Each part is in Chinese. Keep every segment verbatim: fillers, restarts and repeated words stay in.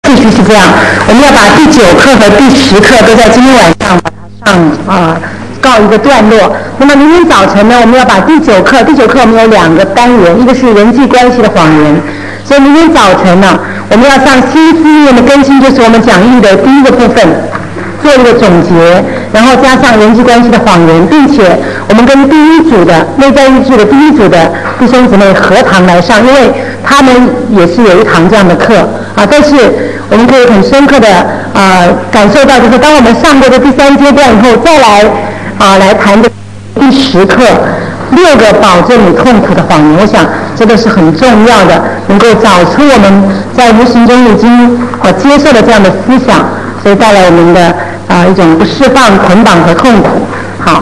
顺序是这样，我们要把第九课和第十课都在今天晚上把它上啊、呃、告一个段落。那么明天早晨呢，我们要把第九课，第九课我们有两个单元，一个是人际关系的谎言，所以明天早晨呢，我们要上新思念的更新，就是我们讲义的第一个部分，做一个总结，然后加上人际关系的谎言，并且我们跟第一组的内在艺术的第一组的弟兄姊妹合堂来上，因为他们也是有一堂这样的课啊，但是我们可以很深刻的啊、呃、感受到，就是当我们上过这第三阶段以后，再来啊、呃、来谈的第十课六个保证你痛苦的谎言，我想这个是很重要的，能够找出我们在无形中已经呃接受了这样的思想，所以带来我们的啊、呃、一种不释放、捆绑和痛苦。好，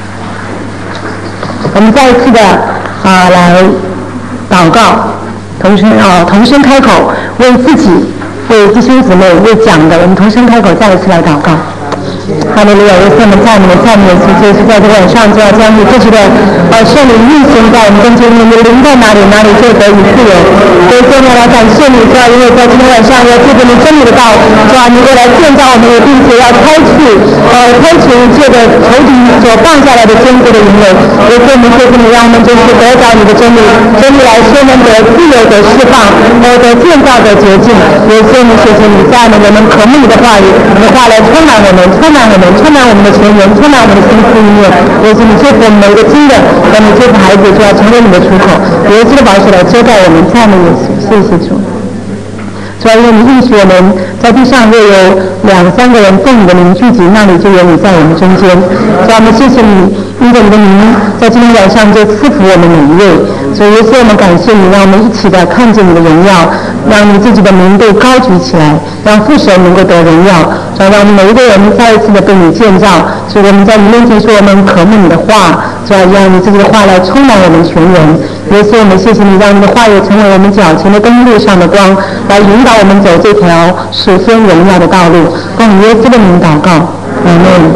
我们再一次的啊、呃、来祷告，同声啊、呃、同声开口，为自己、为弟兄姊妹、为讲的，我们同声开口，再一次来祷告。哈利路亚！耶稣，我们赞美你，赞美你，就是在这个晚上就要将你自己的呃圣灵运行在我们中间，你的灵在哪里，哪里就得以自由。所以今天来感谢你，主要因为在今天晚上要借着你真理的道，主要你过来建造我们，并且要开去呃开除一切的仇敌所放下来的坚固的营垒。所以我们谢谢你，让我们就是得着你的真理，真理来说能得自由的释放，呃得建造的洁净。也谢谢你，谢谢你，在我们渴慕你的话语，你的话来充满我们，充满我们，充满我们的全员，充满我们的心思意念。也是你祝福我们每一个新的，让你祝福孩子就要成为你的出口。耶稣的宝血来遮盖我们，赞美耶稣，谢谢主。主要因为你应许我们在地上若有两三个人奉你的名聚集，那里就有你在我们中间。主要我们谢谢你，因着你的名，在今天晚上就赐福我们每一位。所以耶稣，我们感谢你，让我们一起的看见你的荣耀，让你自己的名被高举起来，让父神能够得荣耀。主要让我们每一个人再一次的被你建造。所以我们在你面前说，我们渴慕你的话，主要让你自己的话来充满我们全人。耶稣，我们谢谢你，让你的话也成为我们脚前的灯，路上的光，来引导我们走这条属天荣耀的道路。奉耶稣的名祷告，阿们。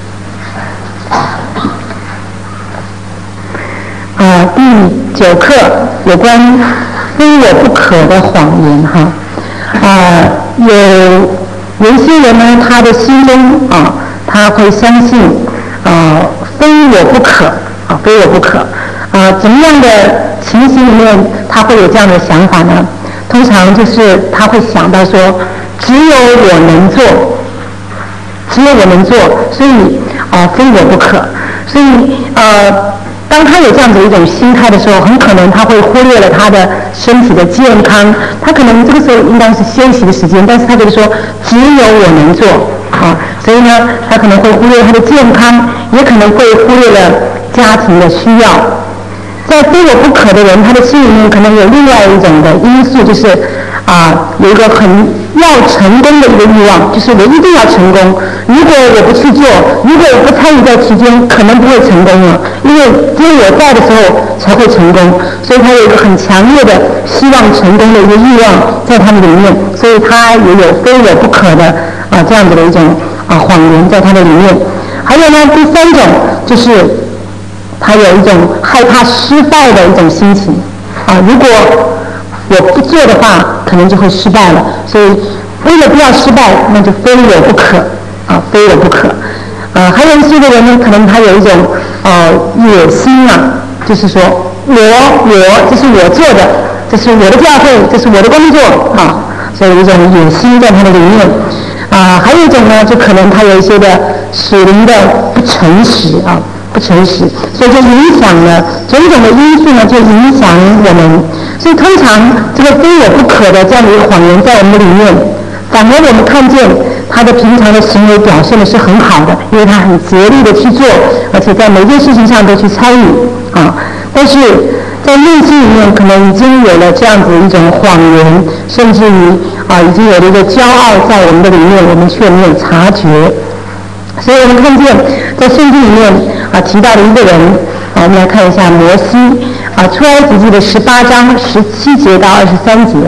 啊，第九课有关非我不可的谎言哈。啊，有有一些人呢，他的心中啊，他会相信啊，非我不可啊，非我不可。啊，怎么样的情形里面他会有这样的想法呢？通常就是他会想到说，只有我能做，只有我能做，所以啊，非我不可。所以呃，当他有这样子一种心态的时候，很可能他会忽略了他的身体的健康。他可能这个时候应当是休息的时间，但是他觉得说，只有我能做啊，所以呢，他可能会忽略他的健康，也可能会忽略了家庭的需要。在非我不可的人，他的心里面可能有另外一种的因素，就是啊，有一个很要成功的一个欲望，就是我一定要成功。如果我不去做，如果我不参与在其中，可能不会成功了，因为只有我在的时候才会成功。所以他有一个很强烈的希望成功的一个欲望在他们里面，所以他也有非我不可的啊这样子的一种啊谎言在他的里面。还有呢，第三种就是他有一种害怕失败的一种心情啊，如果我不做的话，可能就会失败了，所以为了不要失败，那就非我不可啊，非我不可。呃，还有一些的人呢，可能他有一种呃野心啊，就是说我我这是我做的，这是我的教会，这是我的工作啊，所以有一种野心在他的里面。啊、呃，还有一种呢，就可能他有一些的属灵的不诚实啊。不诚实，所以就影响了种种的因素呢，就影响我们。所以通常这个非我不可的这样的一个谎言在我们里面，反而我们看见他的平常的行为表现的是很好的，因为他很竭力的去做，而且在每件事情上都去参与啊。但是在内心里面可能已经有了这样子一种谎言，甚至于啊已经有了一个骄傲在我们的里面，我们却没有察觉。所以我们看见在圣经里面啊提到的一个人啊，我们来看一下摩西啊，出埃及记的十八章十七节到二十三节。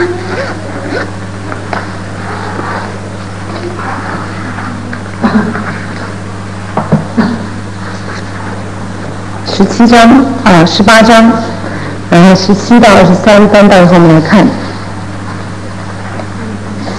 十七章啊，十八章，然后十七到二十三，翻到后面来看。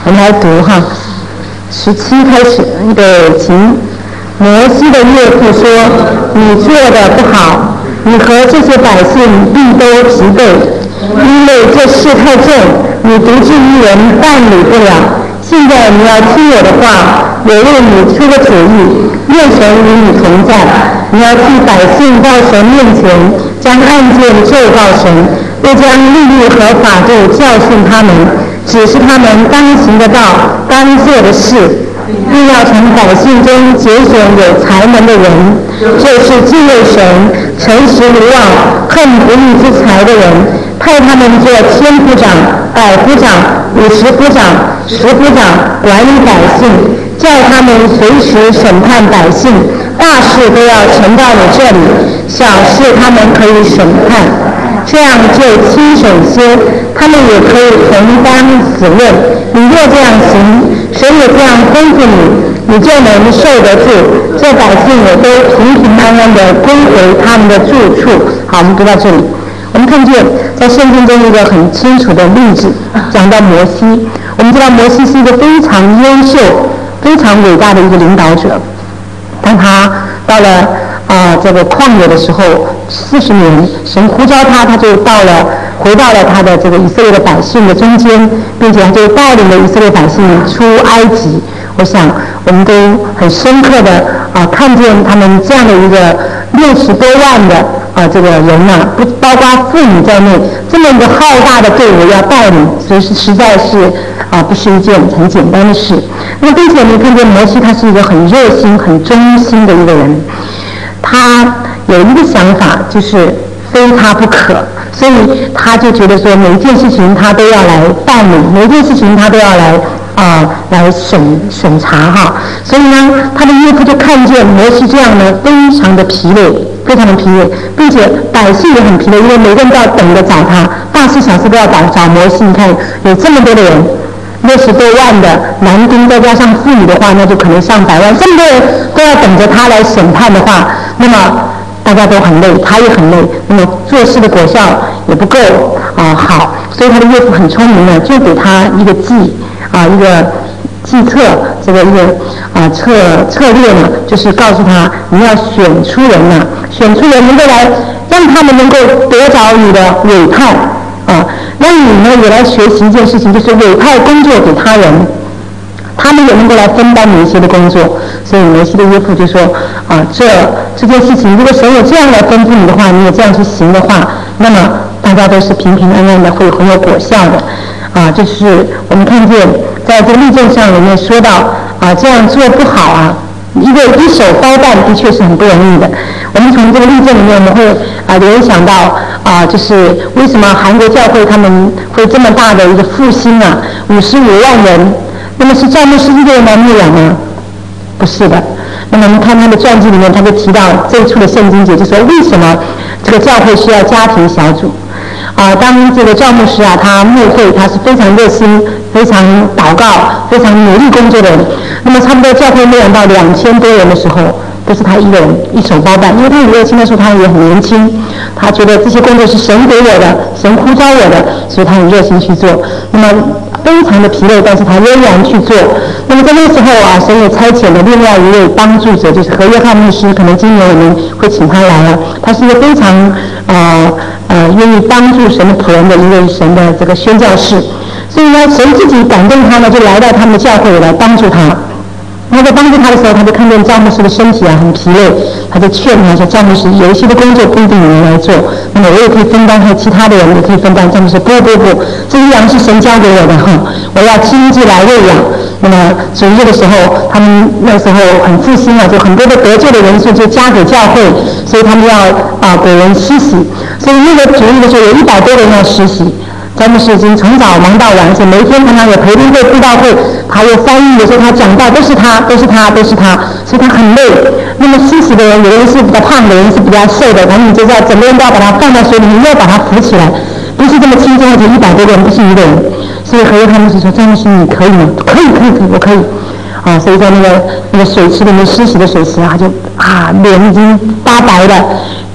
我们来读哈，十七开始，那个请摩西的岳父说：“你做的不好，你和这些百姓必都疲惫，因为这事太重，你独自一人办理不了。现在你要听我的话，我为你出个主意，愿神与你同在。你要替百姓到神面前，将案件奏告神，又将律例和法度教训他们，指示他们当行的道，当做的事，并要从百姓中拣选有才能的人，就是敬畏神、诚实无妄、恨不义之财的人，派他们做千夫长、百夫长、五十夫长、十夫长，管理百姓，叫他们随时审判百姓，大事都要呈到你这里，小事他们可以审判，这样就轻省些，他们也可以承担此任。你若这样行，神也这样吩咐你，你就能受得住，这百姓也都平平安安地归回他们的住处。好，我们读到这里，我们看见在圣经中一个很清楚的例子，讲到摩西。我们知道摩西是一个非常优秀、非常伟大的一个领导者。当他到了啊、呃、这个旷野的时候，四十年，神呼召他，他就到了，回到了他的这个以色列的百姓的中间，并且他就带领了以色列百姓出埃及。我想我们都很深刻的啊、呃、看见他们这样的一个六十多万的啊、呃、这个人啊，不包括妇女在内，这么一个浩大的队伍要带领，所以是实在是啊、呃、不是一件很简单的事。那并且你看见摩西，他是一个很热心、很忠心的一个人，他有一个想法，就是非他不可，所以他就觉得说每一件事情他都要来办理，每一件事情他都要来啊、呃、来审审查哈。所以呢，他的岳父就看见摩西这样呢，非常的疲累，非常的疲累，并且百姓也很疲累，因为每个人都要等着找他，大事小事都要找找摩西。你看有这么多的人，六十多万的男丁，再加上妇女的话，那就可能上百万，这么多人都要等着他来审判的话，那么大家都很累，他也很累，那么做事的果效也不够啊、呃、好，所以他的岳父很聪明呢，就给他一个计啊、呃、一个计策，这个一个啊、呃、策策略呢，就是告诉他你要选出人呐、啊，选出人能够来让他们能够得着你的委派啊，让你呢也来学习一件事情，就是委派工作给他人，他们也能够来分担摩西的工作。所以摩西的岳父就说啊，这这件事情，如果神有这样来吩咐你的话，你也这样去行的话，那么大家都是平平安安的，会很有果效的啊。这是我们看见在这个例证上里面说到啊，这样做不好啊，一个一手包办的确是很不容易的。我们从这个例证里面，我们会啊联想到啊，就是为什么韩国教会他们会这么大的一个复兴啊，五十五万人，那么是教牧师一个人来牧养吗？不是的。那么我们看他的传记里面，他就提到这一处的圣经节，就说为什么这个教会需要家庭小组啊？当这个教牧师啊，他牧会，他是非常热心、非常祷告、非常努力工作的人。那么差不多教会牧养到两千多人的时候，都是他一个人一手包办，因为他很热心的时候，他也很年轻，他觉得这些工作是神给我的，神呼召我的，所以他很热心去做。那么非常的疲累，但是他仍然去做。那么在那个时候啊，神也差遣了另外一位帮助者，就是何约翰牧师，可能今年我们会请他来了。他是一个非常呃呃愿意帮助神的仆人的一位神的这个宣教士，所以呢，神自己感动他呢，就来到他们的教会来帮助他。那在帮助他的时候，他就看见赵牧师的身体啊很疲累，他就劝他说：“赵牧师，有一些的工作不一定你能来做，那么我也可以分担，还有其他的人也可以分担。”赵牧师说：“不不不，这些羊是神交给我的哈，我要亲自来喂养。”那么主日的时候，他们那时候很复兴啊，就很多的得救的人数就加给教会，所以他们要啊给人施洗，所以那个主日的时候有一百多人要施洗。詹姆斯已经从早忙到晚，而且每一天常常有培灵会、布道会，还有翻译，有时候他讲道都是他，都是他，都是他，所以他很累。那么施洗的人，有的人是比较胖的，有人是比较瘦的，然后你就知道整个人都要把他放在水里面，又要把他扶起来，不是这么轻松，而且一百多个人不是一个人。所以何约翰牧师说：“詹姆斯，你可以吗？”“可以，可以，可以，我可以。”啊，所以在那个那个水池里面施洗的水池啊，就啊脸已经发白了。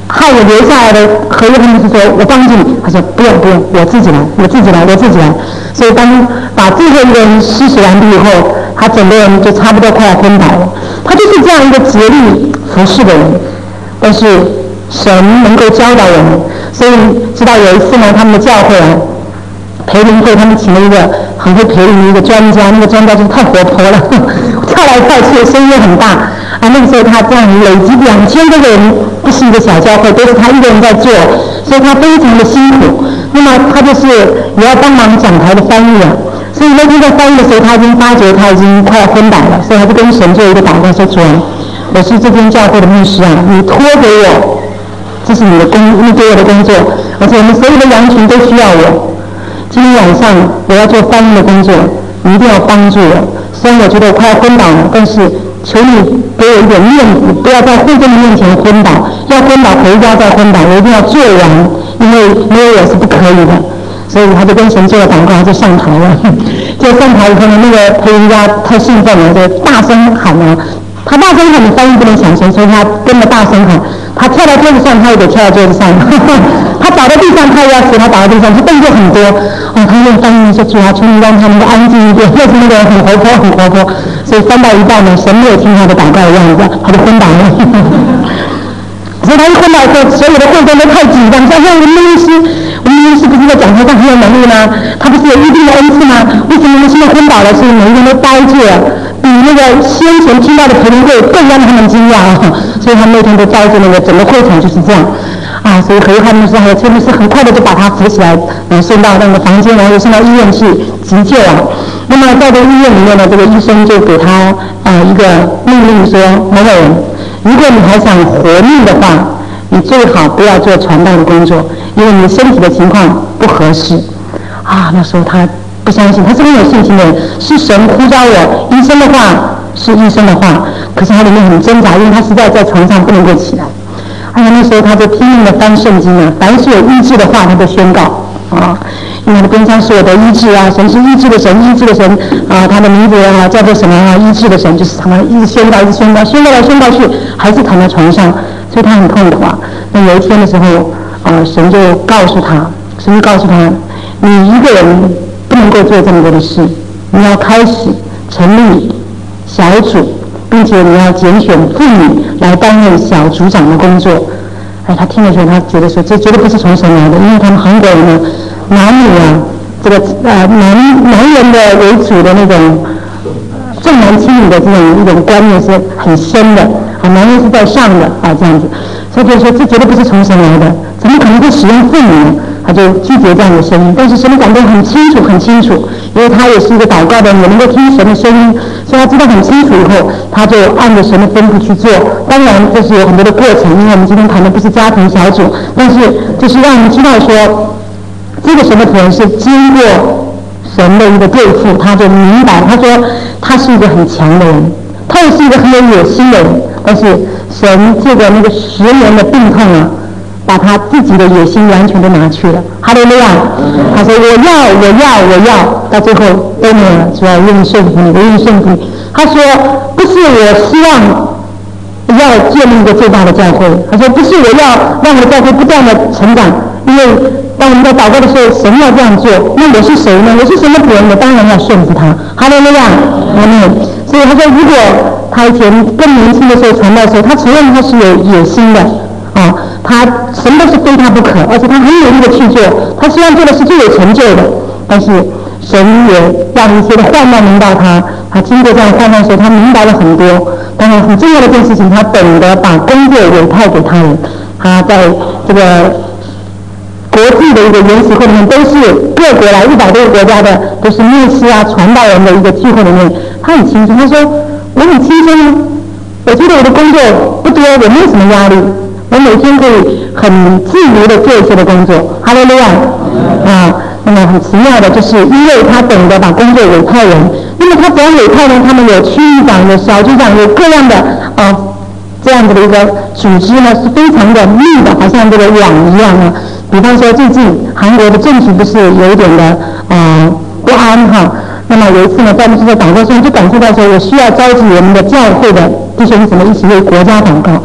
害我留下来的合约，他们是说我帮助你，他说不用不用，我自己来，我自己来，我自己来。所以当把最后一个人施洗完毕以后，他整个人就差不多快要昏倒了。他就是这样一个竭力服侍的人，但是神能够教导我们，所以直到有一次呢，他们的教会啊，培灵会，他们请了一个很会培灵的一个专家，那个专家就是太活泼了，跳来跳去，声音也很大啊。那个时候他这样累积两千多个人，不是一个小教会，都是他一个人在做，所以他非常的辛苦。那么他就是也要帮忙讲台的翻译啊。所以那天在翻译的时候，他已经发觉他已经快要昏倒了，所以他就跟神做一个祷告，说：主啊，我是这间教会的牧师啊，你托给我，这是你的工，你给我的工作，而且我们所有的羊群都需要我。今天晚上我要做翻译的工作，你一定要帮助我。虽然我觉得我快要昏倒了，但是求你给我一点面子，不要在会众的面前昏倒，要昏倒回家再昏倒，我一定要做完，因为没有我是不可以的。所以他就跟神做了祷告，他就上台了。就上台以后呢，那个培灵家太兴奋了，就大声喊啊，他大声喊，你翻译不能抢声，所以他跟着大声喊。他跳到桌子上，他也得跳到桌子上。他倒在地上，他也要死，他倒在地上，他动作很多。哦，他用翻译说：主啊，求你让他能够安静一点。又是那个人很活泼，很活泼。所以翻到一半呢，神没有听他的祷告的样子，他就昏倒了。所以他一昏倒以后，所有的会众都太紧张，说：我们牧师，我们牧师不是在讲台上很有能力吗？他不是有一定的恩赐吗？为什么我们现在昏倒了？所以每一个人都呆住了，比那个先前听到的培灵会更让他们惊讶啊！所以他们那天都呆着，那个整个会场就是这样啊。所以何约翰牧师还有崔牧师很快的就把他扶起来，嗯，送到那个房间，然后又送到医院去急救啊。那么在这个医院里面呢，这个医生就给他呃一个命令说：某某人，如果你还想活命的话，你最好不要做传道的工作，因为你身体的情况不合适啊。那时候他不相信，他是很有信心的人，是神呼召我，医生的话是医生的话，可是他里面很挣扎，因为他实在在床上不能够起来。哎呀，那时候他就拼命的翻圣经啊，凡是有医治的话他都宣告啊，因为他的边上是我的医治啊，神是医治的神，医治的神啊，他的名字啊叫做什么啊，医治的神，就是他们一直宣告，一直宣告，宣告来宣告去，还是躺在床上，所以他很痛苦啊。那有一天的时候，呃，神就告诉他，神就告诉他，你一个人不能够做这么多的事，你要开始成立小组，并且你要拣选妇女来担任小组长的工作。哎，他听了之后，他觉得说这绝对不是从神来的，因为他们韩国人呢，男女啊，这个呃男男人的为主的那种重男轻女的这种一种观念是很深的啊，男人是在上的啊，这样子。所以就说这绝对不是从神来的，怎么可能会使用妇女呢？他就拒绝这样的声音。但是神的感动很清楚，很清楚，因为他也是一个祷告的人，也能够听神的声音，所以他知道很清楚以后，他就按着神的吩咐去做。当然这是有很多的过程，因为我们今天谈的不是家庭小组，但是就是让我们知道说，这个神的仆人是经过神的一个对付，他就明白，他说他是一个很强的人，他也是一个很有野心的人，但是神这个那个十年的病痛啊，把他自己的野心完全都拿去了。哈利路亚！他说我要我要我要，到最后都没有了，主要愿意顺服你，我愿意顺服你。他说不是我希望要建立一个最大的教会，他说不是我要让我的教会不断的成长，因为当我们在祷告的时候，神要这样做，那我是谁呢？我是神的仆人，我当然要顺服他。哈利路亚！阿门。所以他说，如果他以前更年轻的时候传道的时候，他承认他是有野心的啊，他什么都是非他不可，而且他很努力的去做，他希望做的是最有成就的。但是神也让一些的患难临到他，他经过这样的患难的时候，他明白了很多。当然很重要的一件事情，他懂得把工作委派给他人。他在这个国际的一个研习会里面，都是各国来一百多个国家的，都是牧师啊、传道人的一个聚会里面，他很轻松。他说：“我很轻松，我觉得我的工作不多，我没有什么压力，我每天可以很自如的做一些的工作。”哈利路亚！啊，那么很奇妙的就是，因为他懂得把工作委派人，那么他只要委派人，他们有区域长、有小组长、有各样的啊这样子的一个组织呢，是非常的密的，好像这个网一样啊。比方说最近韩国的政局不是有一点的呃不安哈，那么有一次呢，在我们在祷告中就感受到说，我需要召集我们的教会的弟兄姊妹一起为国家祷告。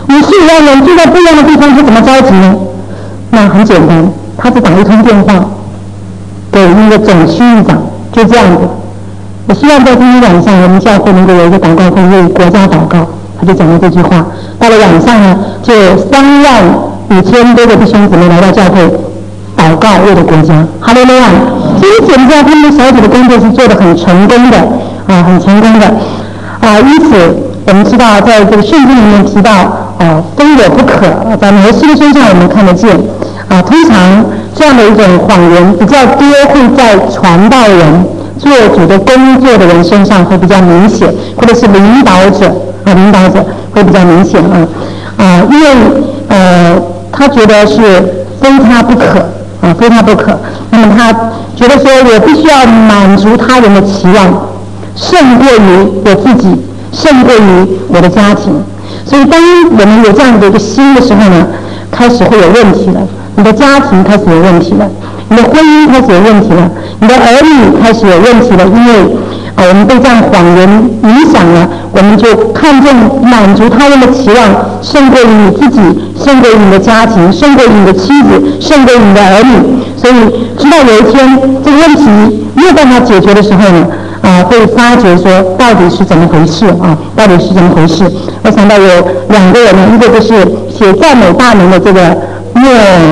你是一样人住在不一样的地方，他怎么着急呢？那很简单，他只打一通电话给那个总区域长，就这样子。我希望在今天晚上我们教会能够有一个祷告会为国家祷告，他就讲了这句话。到了晚上呢，就有三万五千多个弟兄姊妹来到教会祷告，为了国家。哈利路亚！所以简直啊，他们小组的工作是做得很成功的啊，很成功的啊。因此我们知道，在这个圣经里面提到啊，非我不可，在摩西的身上我们看得见啊。通常这样的一种谎言比较多会在传道人、做主的工作的人身上会比较明显，或者是领导者啊，领导者会比较明显啊啊，因为呃，他觉得是非他不可啊，非他不可。那么他觉得说，我必须要满足他人的期望，胜过于我自己，胜过于我的家庭。所以，当我们有这样的一个心的时候呢，开始会有问题了。你的家庭开始有问题了，你的婚姻开始有问题了，你的儿女开始有问题了，因为啊，我们被这样谎言影响了，我们就看重满足他人的期望，胜过于你自己，胜过于你的家庭，胜过于你的妻子，胜过于你的儿女。所以，直到有一天这个问题没有办法解决的时候呢，啊，会发觉说到底是怎么回事啊？到底是怎么回事？我想到有两个人呢，一个就是写赞美大名的这个莫，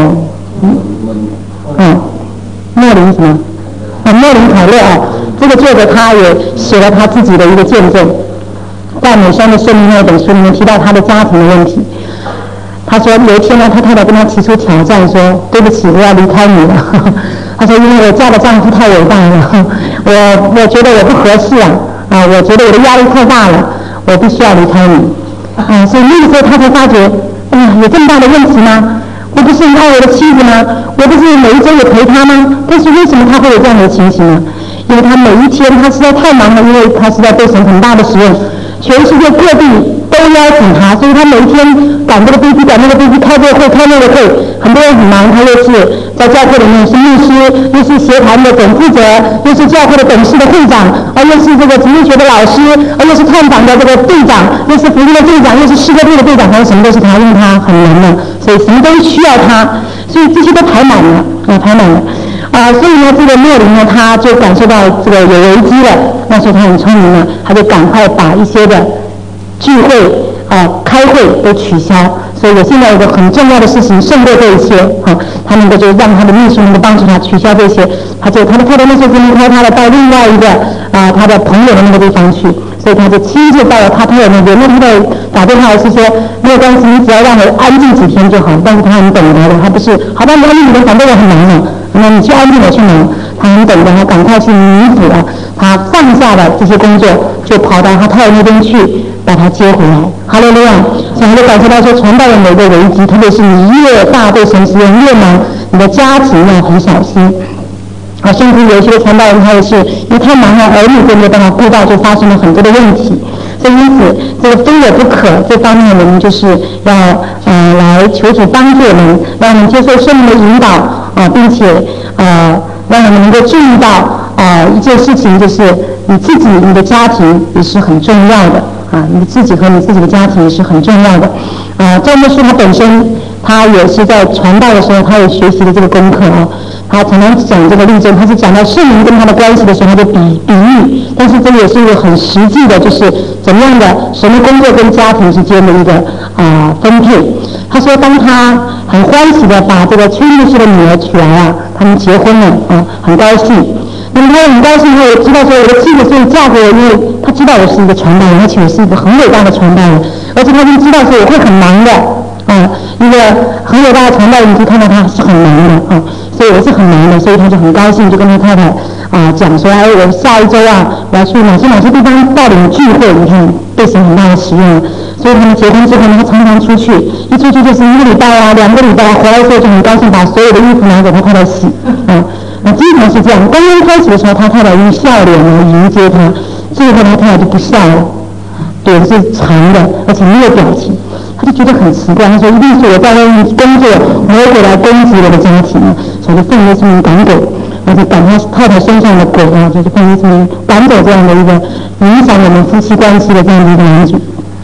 嗯，莫林什么？啊，莫林凯勒啊，这个作者他也写了他自己的一个见证，在美山的生命那本书里面提到他的家庭的问题。他说有一天呢，他太太跟他提出挑战，说对不起，我要离开你了。他说因为我嫁的丈夫太伟大了，我我觉得我不合适啊，啊，我觉得我的压力太大了，我必须要离开你。啊，所以那个时候他才发觉，哎呀，有这么大的问题吗？我不是很爱我的妻子吗？我不是每一周也陪她吗？但是为什么他会有这样的情形呢？因为他每一天他实在太忙了，因为他实在被神很大的使用，全世界各地都邀请他，所以他每一天赶这个飞机赶那个飞机，开这个会开那个会，很多人很忙。他又是在教会里面是牧师，又是协谈的总负责，又是教会的董事的会长，啊，又是这个经济学的老师，啊，又是探长的这个队长，又是福音的队长，又是诗歌队的队长，反正什么都是他，因为他很忙的，所以什么都需要他，所以这些都排满了啊，排满了。啊，所以呢，这个莫林呢，他就感受到这个有危机了。那时候他很聪明呢，他就赶快把一些的聚会啊、开会都取消。所以我现在有个很重要的事情胜过这一切啊，他能够就让他的秘书能够帮助他取消这些。他就他的太太那时候就离开他了，到另外一个啊他的朋友的那个地方去。所以他就亲自到了他朋友那边。那他的打电话是说没有关系，你只要让我安静几天就好。但是他很懂得的，他不是好吧，你安静几天，反正我很忙嘛。那你去安静的去忙，他很懂得，他赶快去弥补了，他放下了这些工作，就跑到他太太那边去把他接回来。哈利路亚！所以他就感受到说，传道人有一个危机，特别是你越大被神使用越忙，你的家庭要很小心。啊，甚至有一些传道人他也是因为太忙了，儿女都没有办法顾到，就发生了很多的问题。所以因此，这个非我不可这方面，我们就是要呃来求主帮助我们，让我们接受圣灵的引导啊，并且呃让我们能够注意到啊一件事情，就是你自己、你的家庭也是很重要的啊，你自己和你自己的家庭也是很重要的。啊，赵牧师他本身他也是在传道的时候，他也学习了这个功课啊。他常常讲这个例证，他是讲到圣灵跟他的关系的时候，他就比比喻，但是这也是一个很实际的，就是怎么样的神的工作跟家庭之间的一个啊、呃、分配。他说，当他很欢喜的把这个崔律师的女儿娶来啊，他们结婚了啊，很高兴。那么他很高兴，他也知道说我的妻子所以嫁给我，因为他知道我是一个传道人，而且我是一个很伟大的传道人，而且他就知道说我会很忙的啊，一个很伟大的传道人，你就看到他是很忙的啊。所以我是很忙的，所以他就很高兴，就跟他太太啊讲说，哎，我下一周啊，我要去哪些哪些地方带领聚会，你看被神很大的使用了。所以他们结婚之后呢，他常常出去，一出去就是一个礼拜啊，两个礼拜啊，回来的时候就很高兴，把所有的衣服拿给他太太洗啊。那经常是这样，刚刚开始的时候，他太太用笑脸来迎接他，最后他太太就不笑了，脸是长的，而且没有表情。他就觉得很奇怪，他说一定是我在外面工作，魔鬼来攻击我的家庭啊，所以就奉耶稣名赶鬼，而且赶他太太身上的鬼啊，就是奉耶稣名赶走这样的一个影响我们夫妻关系的这样的一个男主。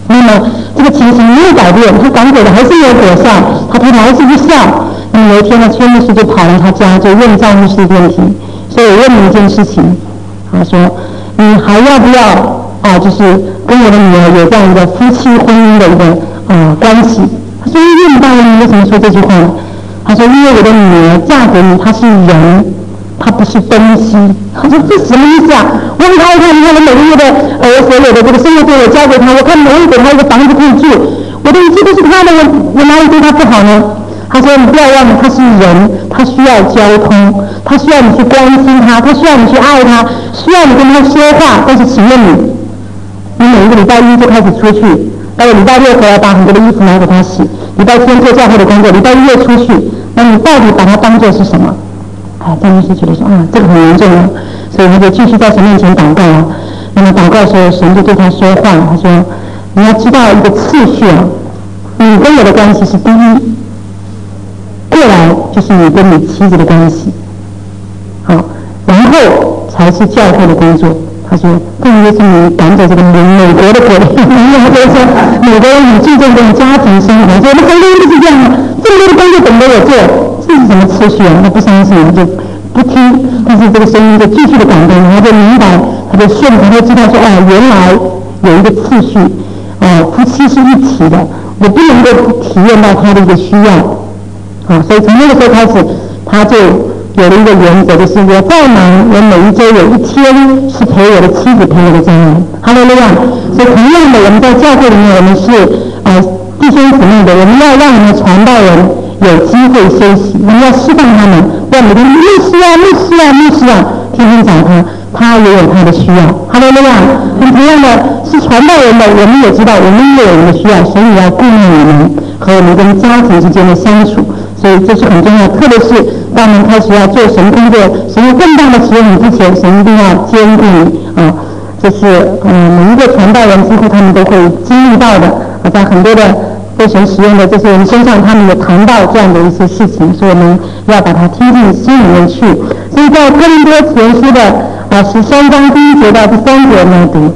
那么这个情形没有改变，他赶鬼的还是有果效，他太太还是不孝。那么有一天呢，崔牧师就跑来他家，就问赵牧师一个问题，所以我问你一件事情，他说你还要不要啊？就是跟我的女儿有这样一个夫妻婚姻的一个呃关系？他说因为大人，你为什么说这句话呢？他说因为我的女儿嫁给你，她是人。它不是东西，他说这什么意思啊？我给他一看，你看我每个月的呃我所有的这个生活费我交给他，我看我也给他一个房子可以住，我的一切都是他的，我我哪里对他不好呢？他说你不要忘了，他是人，他需要交通，他需要你去关心他，他需要你去爱他，需要你跟他说话。但是请问你，你每一个礼拜一就开始出去，到了礼拜六回来把很多的衣服拿给他洗，礼拜天做教会的工作，礼拜一又出去，那你到底把他当作是什么？啊，张牧师觉得说啊，这个很严重啊，所以他就继续在神面前祷告啊。那么祷告的时候，神就对他说话，他说：“你要知道一个次序啊，你跟我的关系是第一，过来就是你跟你妻子的关系，好，然后才是教会的工作。”他说：“更就是你赶走这个美美国的国力，他就说美国人很注重这种家庭生活，所以我们很多人都是这样的，这么多的工作等着我做。”这是什么次序啊？他不相信，他就不听。但是这个声音就继续的感动，他就明白，他就顺着，他就知道说，哦，原来有一个次序，哦，夫妻是一体的，我不能够体验到他的一个需要，啊，所以从那个时候开始，他就有了一个原则，就是我再忙，我每一周有一天是陪我的妻子，陪我的家人。哈利路亚！所以同样的，我们在教会里面，我们是呃弟兄姊妹的，我们要让我们的传道人有机会休息，我们要释放他们，不要每天牧师啊、牧师啊、牧师啊，天天找他，他也有他的需要。哈利路亚！那同样的是传道人的，我们也知道我们也有我们的需要，所以要顾念你们和我们跟家庭之间的相处，所以这是很重要。特别是当我们开始要做神工作、神有更大的使用之前，神一定要坚固你啊！这是嗯、呃、每一个传道人几乎他们都会经历到的，啊，在很多的被神使用的这些人身上，他们也谈到这样的一些事情，所以我们要把它听进心里面去。所以在哥林多前书的啊十三章第一节到第三节呢读。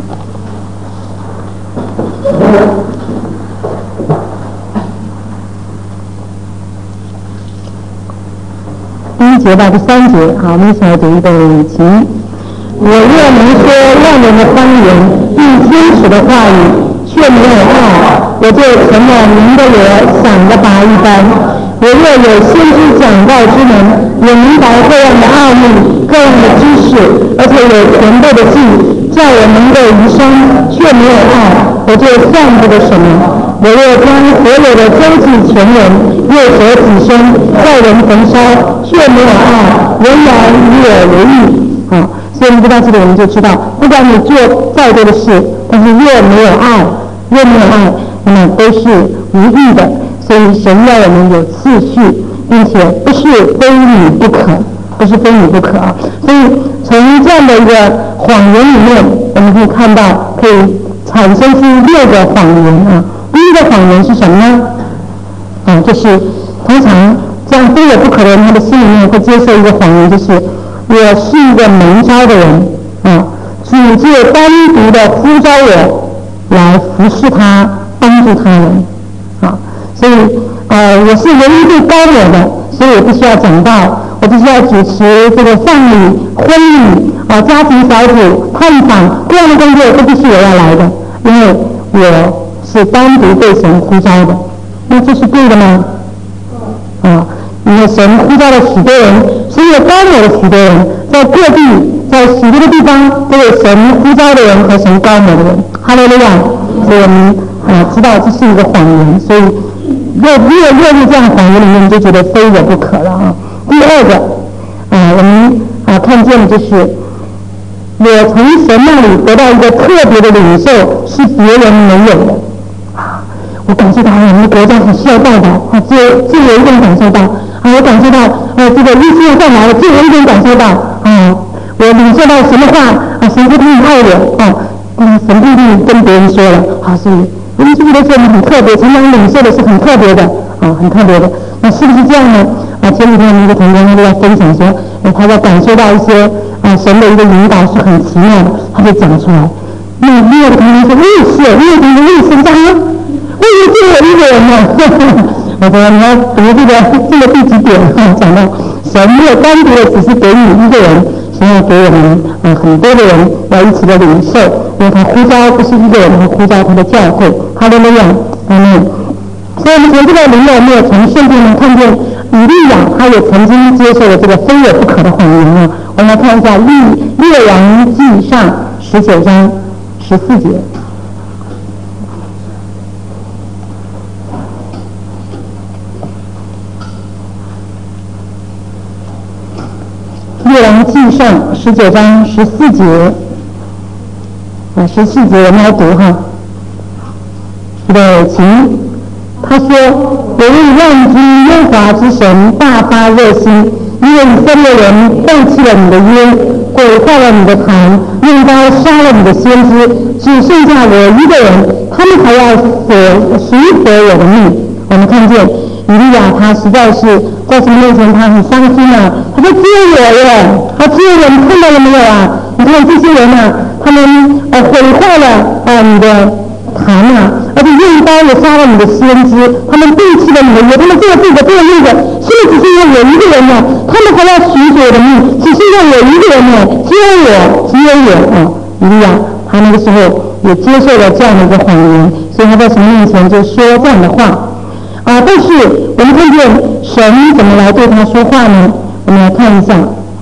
第一节到第三节，好，我们一起来读一个请。我若能说万人的方言，并天使的话语，却没有爱，我就成了明的我想的拔一般。我若有先知讲道之能，也明白各样的奥秘、各样的知识，而且有全备的记，叫我能够余生，却没有爱，我就算不得什么。我若将所有的周济全人，又舍己身，在人焚烧，却没有爱，仍然与我无益。啊，所以我们到这里，我们就知道，不管你做再多的事，但是若没有爱，若没有爱，那么都是无益的。所以神要我们有次序，并且不是非你不可，不是非你不可啊。所以从这样的一个谎言里面，我们可以看到，可以产生出六个谎言啊。第一个谎言是什么呢？啊，就是通常这样非我不可的人，他的心里面会接受一个谎言，就是我是一个蒙召的人啊，主借单独的呼召我来服侍他，帮助他人啊。所以呃，我是唯一被高我的，所以我必须要讲道，我必须要主持这个丧礼、婚礼啊、家庭小组、探访各样的工作，都必须我要来的，因为我是单独被神呼召的。那这是对的吗？啊，因为神呼召了许多人，所以有高某的许多人，在各地，在许多的地方都有神呼召的人和神高某的人。哈利路亚！所以我们啊知道这是一个谎言，所以越越越入这样谎言里面，你就觉得非我不可了啊。第二个，啊，我们啊看见的就是我从神那里得到一个特别的领受，是别人没有的。啊，我感受到我们的国家很需要报道，啊，只有只有一个人感受到，啊，我感受到，呃，这个律师要上来了，只有一个人感受到，啊，我领受到神的话，啊，神说他很爱我，啊，嗯，神不一定跟别人说了，啊，所以我们就觉得这很特别，常常领受的是很特别的，啊，很特别的，那是不是这样呢？啊，前几天我们一个同工他就在分享说，哎，他在感受到一些啊神的一个引导是很奇妙的，他就讲出来。 那另外一个同学说：“我也是，另外一个同学我也是这样，我以为只有我一个人呢。”我说：“你要读这个这个第几点啊？讲到神没有单独的只是给你一个人，神要给我们呃很多的人要一起的领受，因为他呼召不是一个人，他呼召他的教会。哈利路亚，阿门。所以我们从这个灵有没有从圣经中看见以利亚，他也曾经接受了这个非我不可的谎言啊。我们来看一下《列列王纪上》十九章十四节。列王纪上十九章十四节，啊，十四节我们来读哈。对，请他说：“我为万军耶和华之神大发热心，因为以色列人背弃了你的约，毁坏了你的坛，用刀杀了你的先知，只剩下我一个人，他们还要索寻索我的命。”我们看见以利亚他实在是在神面前他很伤心啊，他说：“救我耶！他救我！你看到了没有啊？你看这些人啊，他们呃毁坏了呃你的坛啊，而且用刀也杀了你的先知，他们背弃了你的约，他们做自己的做那个，现在只剩下我一个人了，他们还要寻索我的命，只剩下我一个人了，只有我，只有我啊！”以利亚他那个时候也接受了这样的一个谎言，所以他在神面前就说这样的话。啊！但是我们看见神怎么来对他说话呢？我们来看一下，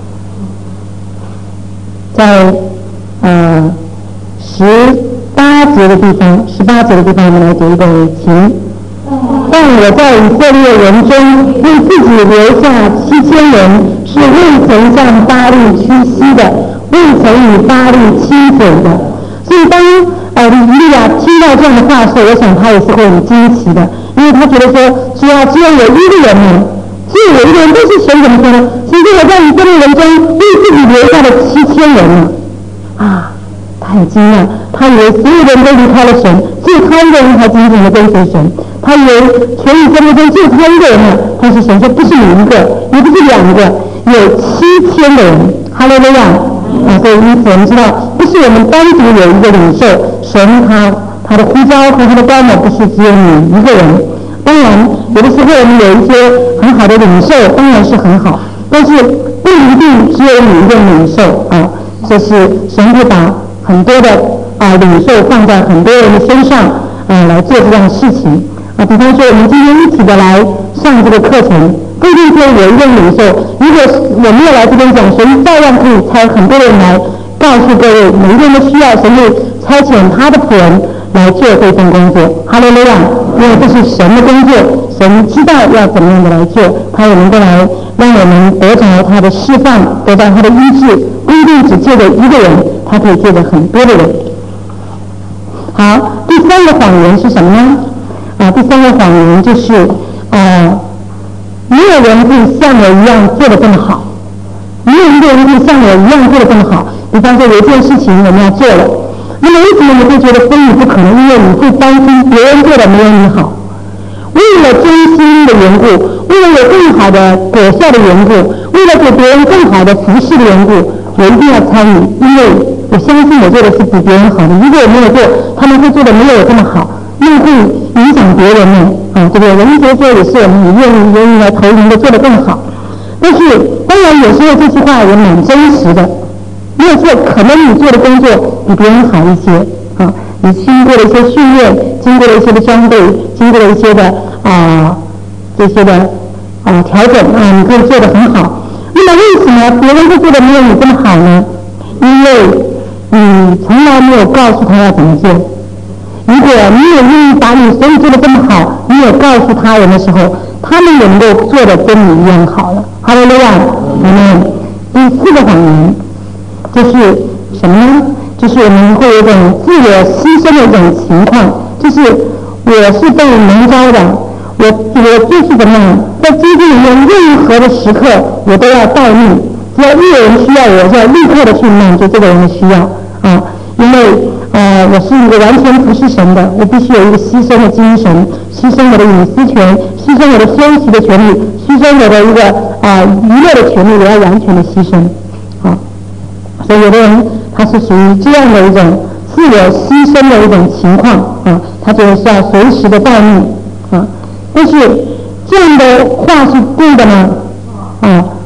在呃十八节的地方，十八节的地方，我们来读一个经。但我在以色列人中为自己留下七千人，是未曾向巴力屈膝的，未曾与巴力亲嘴的。所以当呃以利亚听到这样的话的时候，我想他也是会很惊奇的。因为他觉得说，只要只有我一个人呢，只有我一个人，但是神怎么说呢？其实我在以色列人中为自己留下了七千人呢，啊，他很惊讶，他以为所有的人都离开了神，只有他一个人才紧紧的跟随神，他以为全以色列中只有他一个人呢，但是神说不是你一个，也不是两个，有七千个人，哈利路亚啊！所以因此我们知道，不是我们单独有一个领受，神他。他的呼召和他的高某不是只有你一个人，当然有的时候我们有一些很好的领受，当然是很好，但是不一定只有你一个领受啊。这是神会把很多的啊领受放在很多人的身上啊来做这样的事情啊。比方说我们今天一起的来上这个课程，不一定只有我一个人领受，如果我没有来这边讲，神照样可以差很多人来告诉各位每一个人的需要，神会差遣他的仆人来做这份工作，哈利路亚！因为这是神的工作，神知道要怎么样的来做，他也能够来让我们得着他的释放，得到他的医治，不一定只借着一个人，他可以借着很多的人。好，第三个谎言是什么呢？啊，第三个谎言就是呃，没有人可以像我一样做得这么好，没有一个人可以像我一样做得这么好。比方说有一件事情我们要做了。那么为什么你会觉得非你不可能？因为你会担心别人做的没有你好。为了真心的缘故，为了有更好的果效的缘故，为了给别人更好的服侍的缘故，我一定要参与，因为我相信我做的是比别人好的。如果我没有做，他们会做的没有我这么好，那会影响别人呢啊，对不对？人觉得说也是我们也愿意愿意来投入的做得更好。但是当然有时候这句话也蛮真实的。没有错，可能你做的工作比别人好一些啊，你经过了一些训练，经过了一些的装备，经过了一些的啊这些的啊调整啊，你可以做得很好。那么为什么别人会做的没有你这么好呢？因为你从来没有告诉他要怎么做。如果你也愿意把你所有做的这么好，你也告诉他人的时候，他们也能够做的跟你一样好了。哈利路亚！嗯，第四个谎言。就是什么呢？就是我们会有一种自我牺牲的一种情况，就是我是被蒙召的，我我就是怎么样，在基督里面任何的时刻我都要待命，只要一有人需要我，就要立刻的去满足这个人的需要啊！因为呃我是一个完全服侍神的，我必须有一个牺牲的精神，牺牲我的隐私权，牺牲我的休息的权利，牺牲我的一个啊、呃、娱乐的权利，我要完全的牺牲啊！所以有的人他是属于这样的一种自我牺牲的一种情况啊，他觉得是要随时的待命啊。但是这样的话是对的吗？啊，